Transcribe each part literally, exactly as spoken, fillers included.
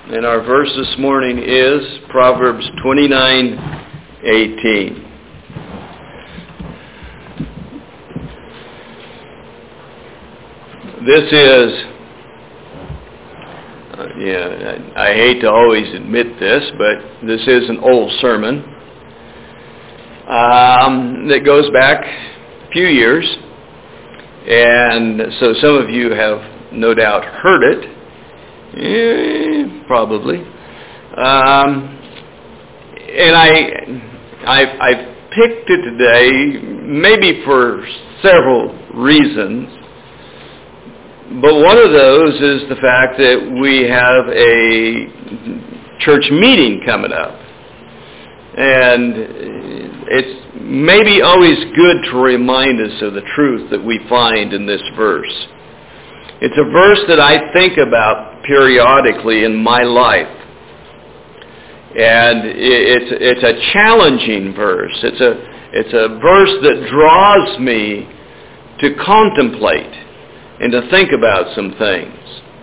And our verse this morning is Proverbs twenty-nine eighteen. This is, uh, yeah, I, I hate to always admit this, but this is an old sermon um, that goes back a few years. And so some of you have no doubt heard it. Eh, probably. Um, and I, I, I picked it today maybe for several reasons. But one of those is the fact that we have a church meeting coming up. And it's maybe always good to remind us of the truth that we find in this verse. It's a verse that I think about periodically in my life. And it's it's a challenging verse. It's a it's a verse that draws me to contemplate and to think about some things.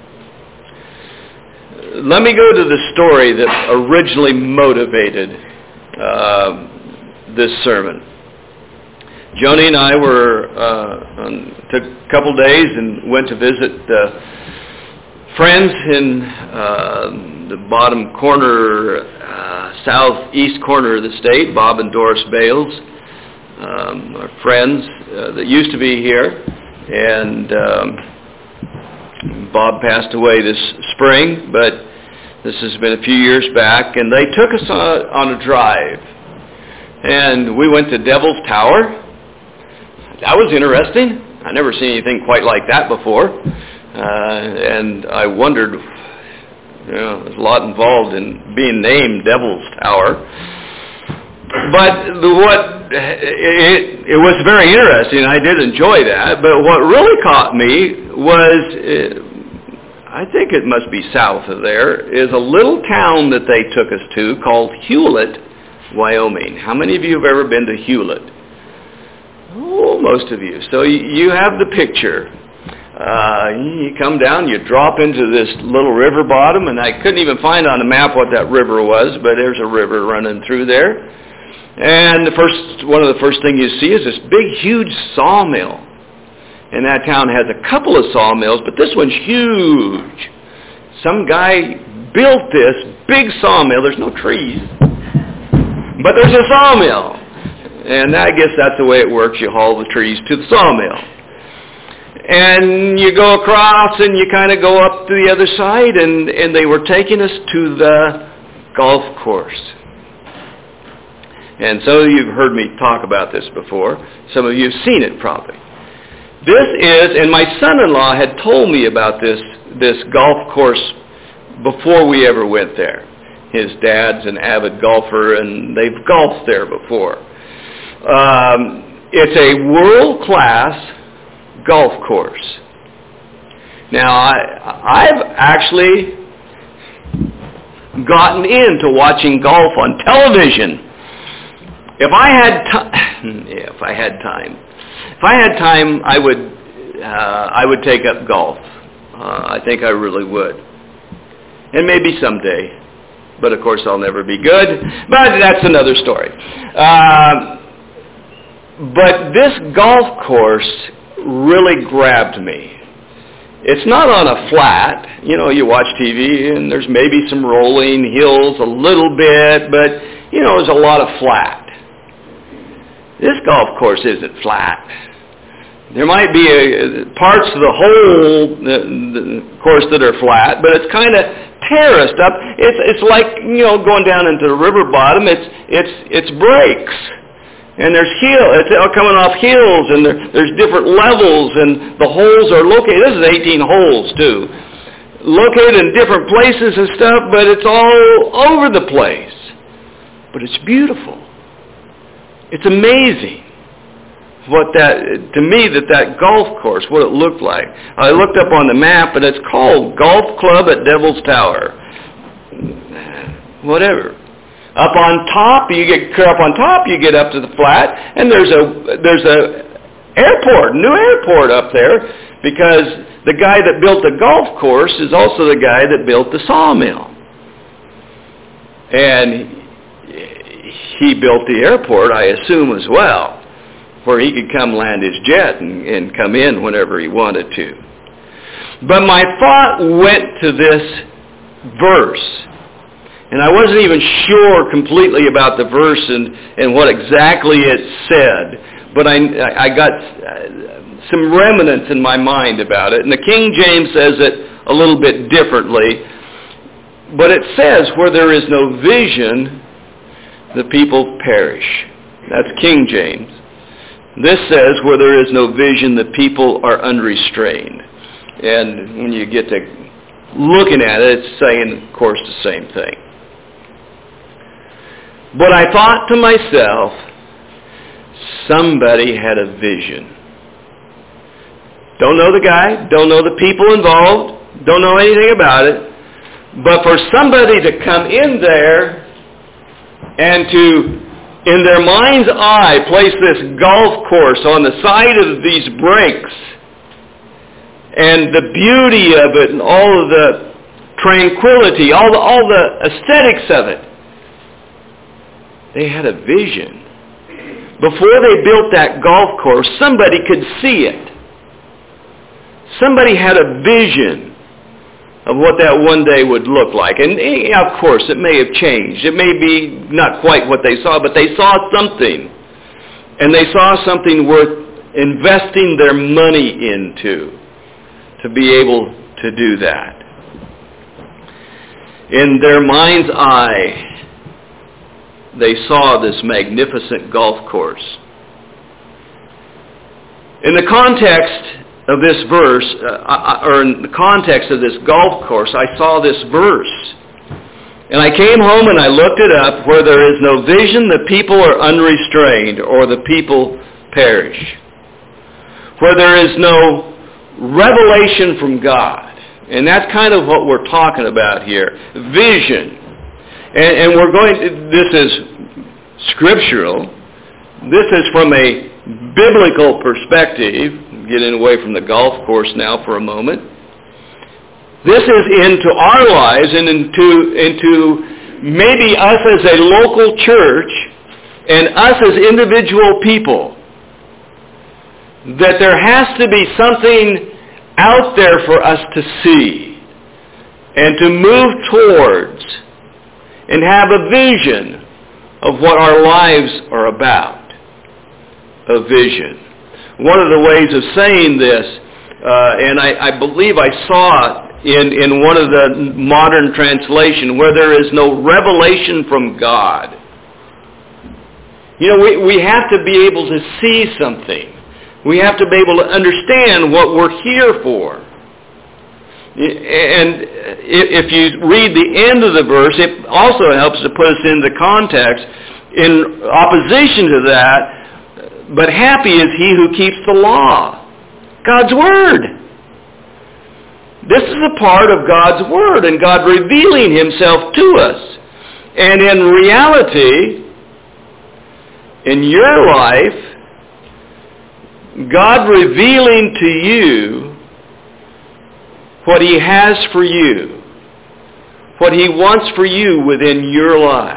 Let me go to the story that originally motivated uh, this sermon. Joni and I were uh, on, took a couple days and went to visit uh, friends in uh, the bottom corner, uh, southeast corner of the state, Bob and Doris Bales, um, our friends uh, that used to be here. And um, Bob passed away this spring, but this has been a few years back, and they took us on, on a drive. And we went to Devil's Tower. That was interesting. I never seen anything quite like that before. Uh, and I wondered, you know, there's a lot involved in being named Devil's Tower. But the, what it, it was very interesting. I did enjoy that. But what really caught me was, uh, I think it must be south of there, is a little town that they took us to called Hewlett, Wyoming. How many of you have ever been to Hewlett? Oh, most of you. So you have the picture. Uh, you come down, you drop into this little river bottom, and I couldn't even find on the map what that river was, but there's a river running through there. And the first, one of the first things you see is this big, huge sawmill. And that town has a couple of sawmills, but this one's huge. Some guy built this big sawmill. There's no trees, but there's a sawmill. And I guess that's the way it works. You haul the trees to the sawmill. And you go across and you kind of go up to the other side, and, and they were taking us to the golf course. And so you've heard me talk about this before. Some of you have seen it probably. This is, and my son-in-law had told me about this, this golf course before we ever went there. His dad's an avid golfer, and they've golfed there before. Um, it's a world-class golf course. Now, I, I've actually gotten into watching golf on television. If I had time, yeah, if I had time, if I had time, I would, uh, I would take up golf. Uh, I think I really would, and maybe someday. But of course, I'll never be good. But that's another story. Uh, But this golf course really grabbed me. It's not on a flat. You know, you watch T V and there's maybe some rolling hills a little bit, but, you know, there's a lot of flat. This golf course isn't flat. There might be a, parts of the whole the, the course that are flat, but it's kind of terraced up. It's it's like, you know, going down into the river bottom. It's it's it's breaks. And there's hill, it's coming off hills, and there, there's different levels, and the holes are located. This is eighteen holes, too. Located in different places and stuff, but it's all over the place. But it's beautiful. It's amazing what that, to me, that that golf course, what it looked like. I looked up on the map, and it's called Golf Club at Devil's Tower. Whatever. Up on top, you get up on top, you get up to the flat, and there's a there's a airport, new airport up there, because the guy that built the golf course is also the guy that built the sawmill. And he built the airport, I assume, as well, where he could come land his jet and, and come in whenever he wanted to. But my thought went to this verse. And I wasn't even sure completely about the verse and, and what exactly it said. But I, I got some remnants in my mind about it. And the King James says it a little bit differently. But it says, where there is no vision, the people perish. That's King James. This says, where there is no vision, the people are unrestrained. And when you get to looking at it, it's saying, of course, the same thing. But I thought to myself, somebody had a vision. Don't know the guy, don't know the people involved, don't know anything about it. But for somebody to come in there and to, in their mind's eye, place this golf course on the side of these breaks, and the beauty of it and all of the tranquility, all the, all the aesthetics of it, they had a vision. Before they built that golf course, somebody could see it. Somebody had a vision of what that one day would look like. And of course, it may have changed. It may be not quite what they saw, but they saw something. And they saw something worth investing their money into to be able to do that. In their mind's eye, they saw this magnificent golf course. In the context of this verse, uh, or in the context of this golf course, I saw this verse. And I came home and I looked it up. Where there is no vision, the people are unrestrained, or the people perish. Where there is no revelation from God. And that's kind of what we're talking about here. Vision. And, and we're going to, this is scriptural. This is from a biblical perspective. Getting away from the golf course now for a moment. This is into our lives and into, into maybe us as a local church and us as individual people. That there has to be something out there for us to see and to move towards and have a vision of what our lives are about. A vision. One of the ways of saying this, uh, and I, I believe I saw it in, in one of the modern translation, where there is no revelation from God. You know, we, we have to be able to see something. We have to be able to understand what we're here for. And if you read the end of the verse, it also helps to put us into context. In opposition to that, but happy is he who keeps the law, God's Word. This is a part of God's Word and God revealing Himself to us. And in reality, in your life, God revealing to you what He has for you, what He wants for you within your lives.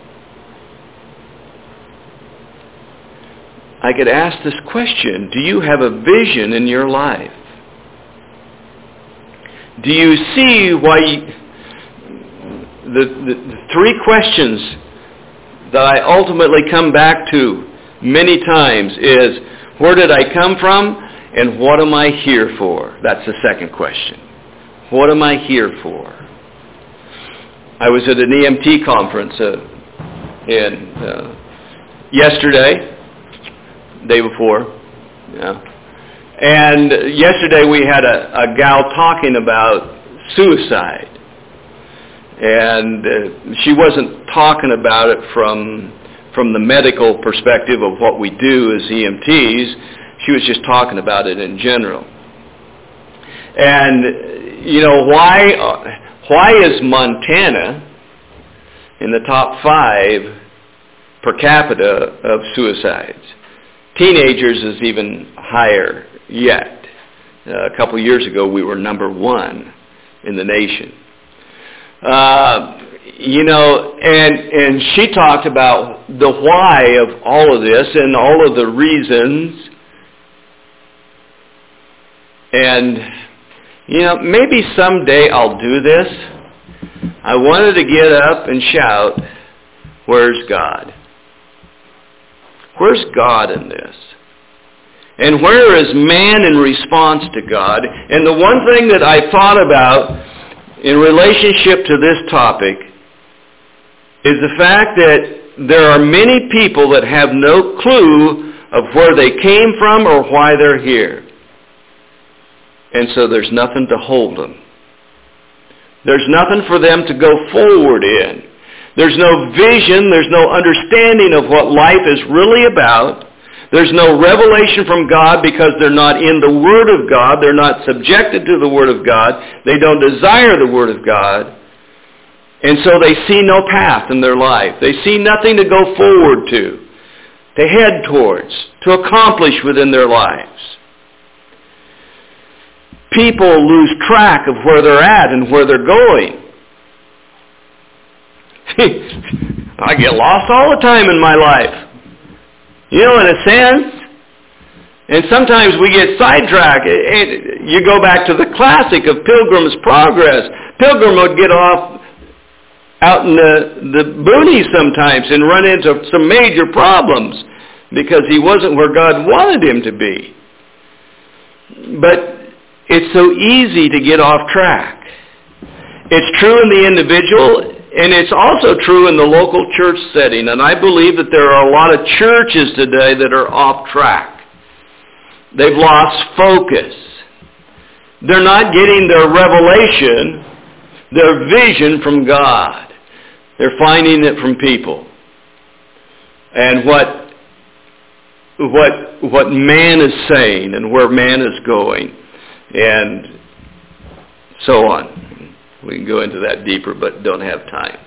I could ask this question, do you have a vision in your life? Do you see why you, the, the, the three questions that I ultimately come back to many times is, where did I come from and what am I here for? That's the second question. What am I here for? I was at an E M T conference uh, in uh, yesterday, day before, yeah. And yesterday we had a, a gal talking about suicide. And uh, she wasn't talking about it from from the medical perspective of what we do as E M Ts. She was just talking about it in general. And, you know, why, uh, why is Montana in the top five per capita of suicides? Teenagers is even higher yet. Uh, a couple years ago, we were number one in the nation. Uh, you know, and and she talked about the why of all of this and all of the reasons. And, you know, maybe someday I'll do this. I wanted to get up and shout, where's God? Where's God in this? And where is man in response to God? And the one thing that I thought about in relationship to this topic is the fact that there are many people that have no clue of where they came from or why they're here. And so there's nothing to hold them. There's nothing for them to go forward in. There's no vision. There's no understanding of what life is really about. There's no revelation from God because they're not in the Word of God. They're not subjected to the Word of God. They don't desire the Word of God. And so they see no path in their life. They see nothing to go forward to, to head towards, to accomplish within their lives. People lose track of where they're at and where they're going. I get lost all the time in my life. You know, in a sense. And sometimes we get sidetracked. You go back to the classic of Pilgrim's Progress. Pilgrim would get off out in the, the boonies sometimes and run into some major problems because he wasn't where God wanted him to be. But it's so easy to get off track. It's true in the individual, and it's also true in the local church setting. And I believe that there are a lot of churches today that are off track. They've lost focus. They're not getting their revelation, their vision from God. They're finding it from people. And what, what, what man is saying and where man is going. And so on. We can go into that deeper, but don't have time.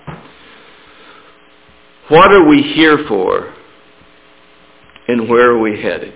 What are we here for? And where are we headed?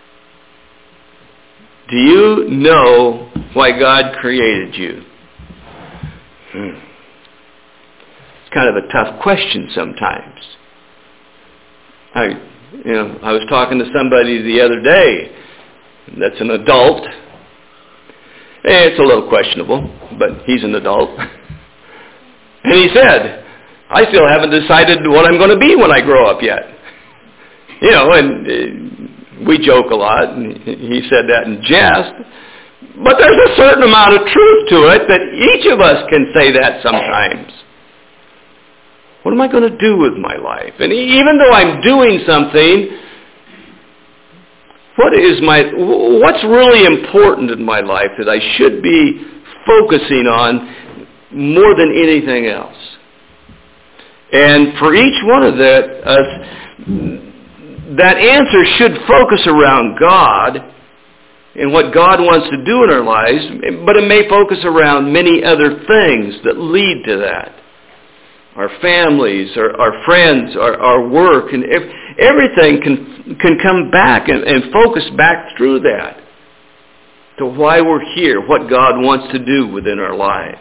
Do you know why God created you? Hmm. It's kind of a tough question sometimes. I, you know, I was talking to somebody the other day that's an adult. It's a little questionable, but he's an adult. And he said, I still haven't decided what I'm going to be when I grow up yet. You know, and uh, we joke a lot, and he said that in jest. But there's a certain amount of truth to it that each of us can say that sometimes. What am I going to do with my life? And even though I'm doing something, What is my, what's really important in my life that I should be focusing on more than anything else? And for each one of that, uh, that answer should focus around God and what God wants to do in our lives, but it may focus around many other things that lead to that. Our families, our, our friends, our, our work, and ev- everything can can come back and, and focus back through that to why we're here, what God wants to do within our lives.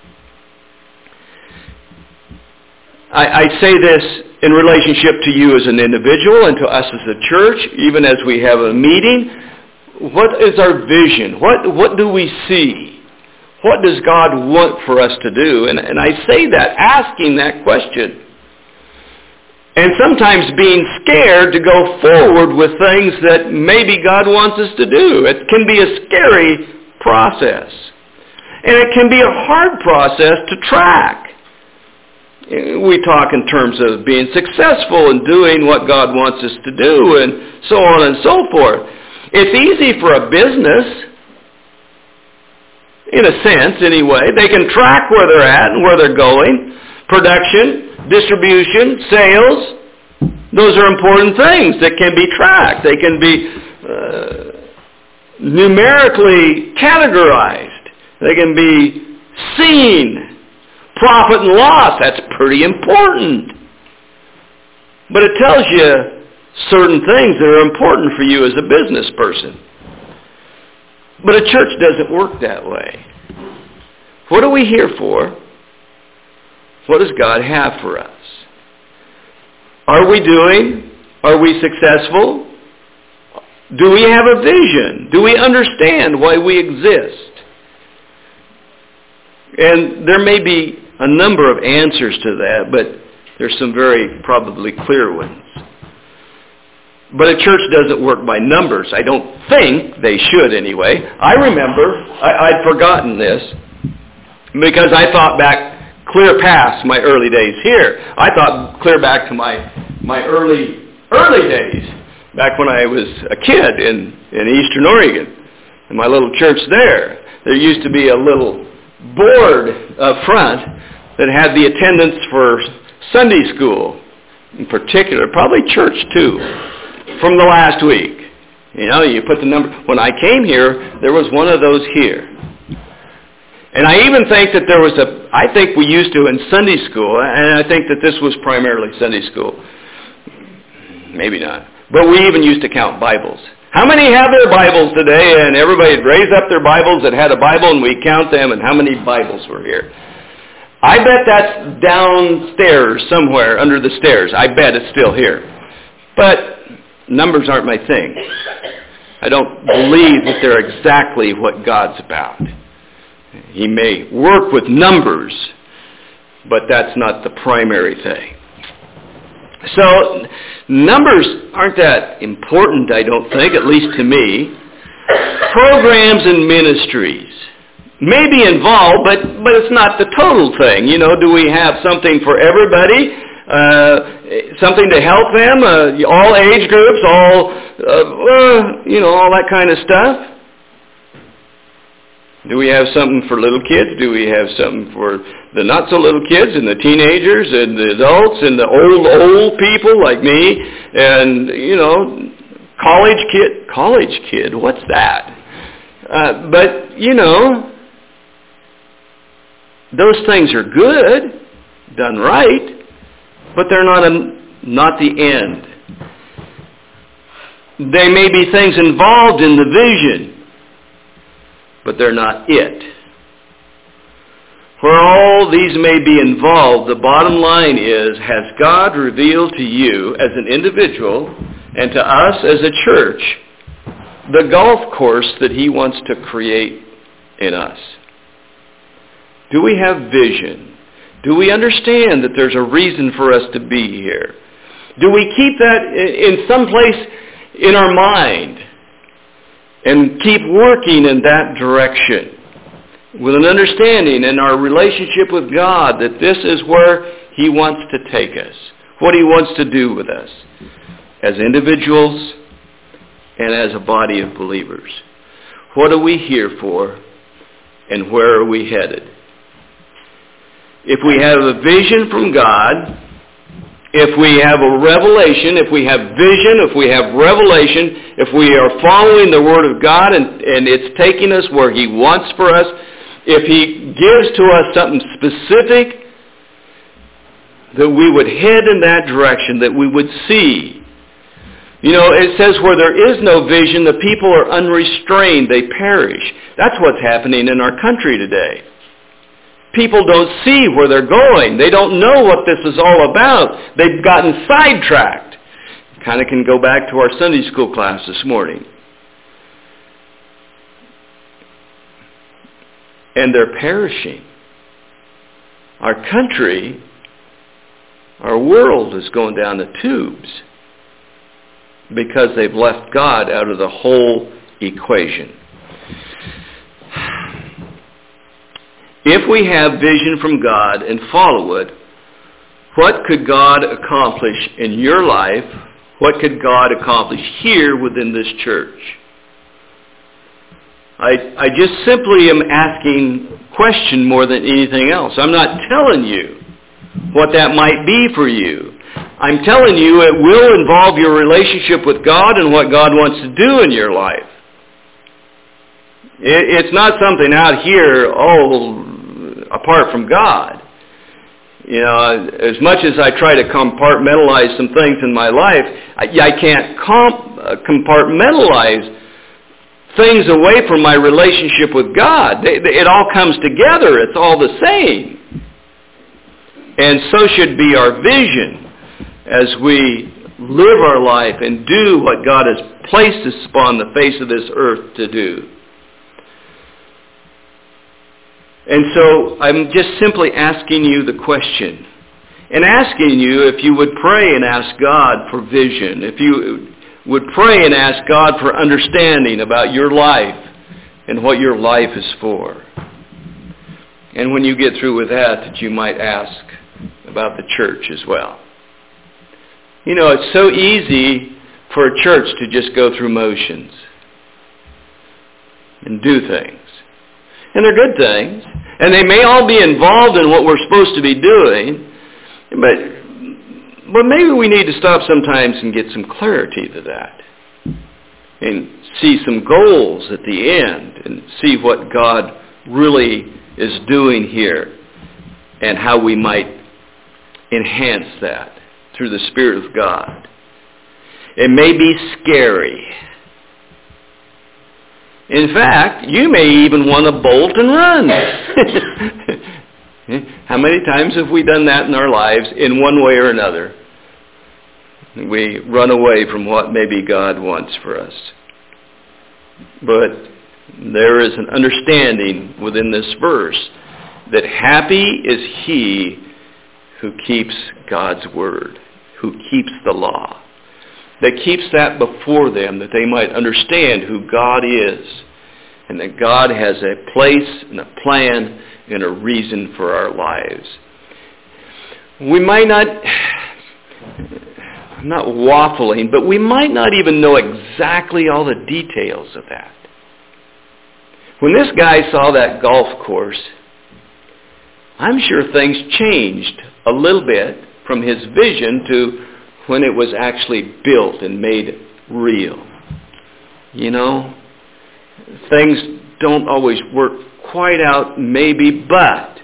I, I say this in relationship to you as an individual and to us as a church, even as we have a meeting. What is our vision? What what do we see? What does God want for us to do? And, and I say that, asking that question. And sometimes being scared to go forward with things that maybe God wants us to do. It can be a scary process. And it can be a hard process to track. We talk in terms of being successful in doing what God wants us to do and so on and so forth. It's easy for a business, in a sense anyway. They can track where they're at and where they're going. Production, distribution, sales, those are important things that can be tracked. They can be uh, numerically categorized. They can be seen. Profit and loss, that's pretty important. But it tells you certain things that are important for you as a business person. But a church doesn't work that way. What are we here for? What does God have for us? Are we doing? Are we successful? Do we have a vision? Do we understand why we exist? And there may be a number of answers to that, but there's some very probably clear ones. But a church doesn't work by numbers. I don't think they should anyway. I remember, I, I'd forgotten this, because I thought back clear past my early days here. I thought clear back to my, my early, early days, back when I was a kid in, in Eastern Oregon, in my little church there. There used to be a little board up front that had the attendance for Sunday school in particular, probably church too, from the last week. You know, you put the number. When I came here, there was one of those here. And I even think that there was a, I think we used to in Sunday school, and I think that this was primarily Sunday school. Maybe not. But we even used to count Bibles. How many have their Bibles today? And everybody would raise up their Bibles that had a Bible, and we count them, and how many Bibles were here. I bet that's downstairs somewhere under the stairs. I bet it's still here. But numbers aren't my thing. I don't believe that they're exactly what God's about. He may work with numbers, but that's not the primary thing. So numbers aren't that important, I don't think, at least to me. Programs and ministries may be involved, but, but it's not the total thing. You know, do we have something for everybody? Uh, something to help them? Uh, all age groups, all, uh, uh, you know, all that kind of stuff? Do we have something for little kids? Do we have something for the not-so-little kids and the teenagers and the adults and the old, old people like me? And, you know, college kid. College kid, what's that? Uh, but, you know, those things are good, done right, but they're not, a, not the end. They may be things involved in the vision, but they're not it. Where all these may be involved, the bottom line is, has God revealed to you as an individual and to us as a church the golf course that He wants to create in us? Do we have vision? Do we understand that there's a reason for us to be here? Do we keep that in some place in our mind and keep working in that direction with an understanding in our relationship with God that this is where He wants to take us, what He wants to do with us as individuals and as a body of believers? What are we here for, and where are we headed? If we have a vision from God, if we have a revelation, if we have vision, if we have revelation, if we are following the Word of God and, and it's taking us where He wants for us, if He gives to us something specific, that we would head in that direction, that we would see. You know, it says where there is no vision, the people are unrestrained, they perish. That's what's happening in our country today. People don't see where they're going. They don't know what this is all about. They've gotten sidetracked. Kind of can go back to our Sunday school class this morning. And they're perishing. Our country, our world is going down the tubes because they've left God out of the whole equation. If we have vision from God and follow it, what could God accomplish in your life? What could God accomplish here within this church? I, I just simply am asking a question more than anything else. I'm not telling you what that might be for you. I'm telling you it will involve your relationship with God and what God wants to do in your life. It, it's not something out here, oh, apart from God. You know, as much as I try to compartmentalize some things in my life, I, I can't comp, uh, compartmentalize things away from my relationship with God. They, they, it all comes together. It's all the same. And so should be our vision as we live our life and do what God has placed us upon the face of this earth to do. And so I'm just simply asking you the question, and asking you if you would pray and ask God for vision, if you would pray and ask God for understanding about your life and what your life is for. And when you get through with that, that you might ask about the church as well. You know, it's so easy for a church to just go through motions and do things. And they're good things. And they may all be involved in what we're supposed to be doing. But, but maybe we need to stop sometimes and get some clarity to that. And see some goals at the end. And see what God really is doing here. And how we might enhance that through the Spirit of God. It may be scary. In fact, you may even want to bolt and run. How many times have we done that in our lives in one way or another? We run away from what maybe God wants for us. But there is an understanding within this verse that happy is he who keeps God's word, who keeps the law, that keeps that before them, that they might understand who God is, and that God has a place and a plan and a reason for our lives. We might not, I'm not waffling, but we might not even know exactly all the details of that. When this guy saw that golf course, I'm sure things changed a little bit from his vision to when it was actually built and made real. You know, things don't always work quite out maybe, but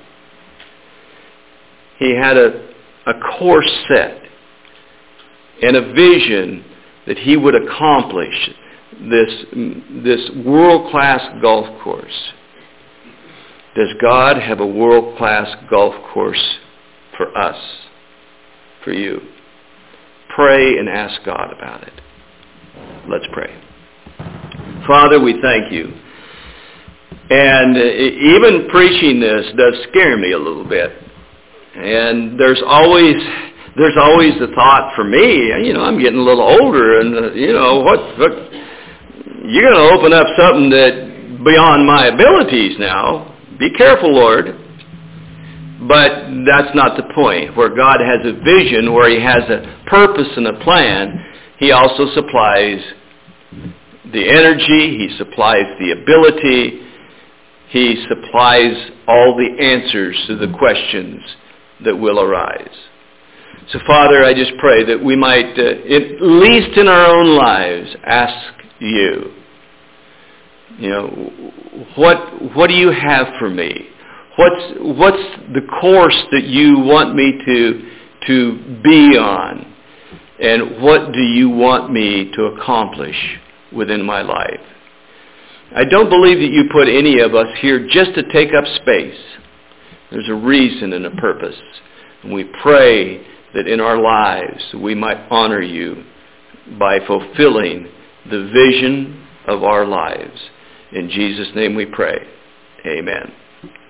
he had a, a course set and a vision that he would accomplish this, this world-class golf course. Does God have a world-class golf course for us, for you? Pray and ask God about it. Let's pray. Father, we thank you. And even preaching this does scare me a little bit. And there's always there's always the thought for me, you know, I'm getting a little older, and uh, you know, what, what you're going to open up something that beyond my abilities now. Be careful, Lord. But that's not the point. Where God has a vision, where he has a purpose and a plan, he also supplies the energy, he supplies the ability, he supplies all the answers to the questions that will arise. So, Father, I just pray that we might, uh, at least in our own lives, ask you, you know, what what do you have for me? What's what's the course that you want me to to be on? And what do you want me to accomplish within my life? I don't believe that you put any of us here just to take up space. There's a reason and a purpose. And we pray that in our lives we might honor you by fulfilling the vision of our lives. In Jesus' name we pray. Amen.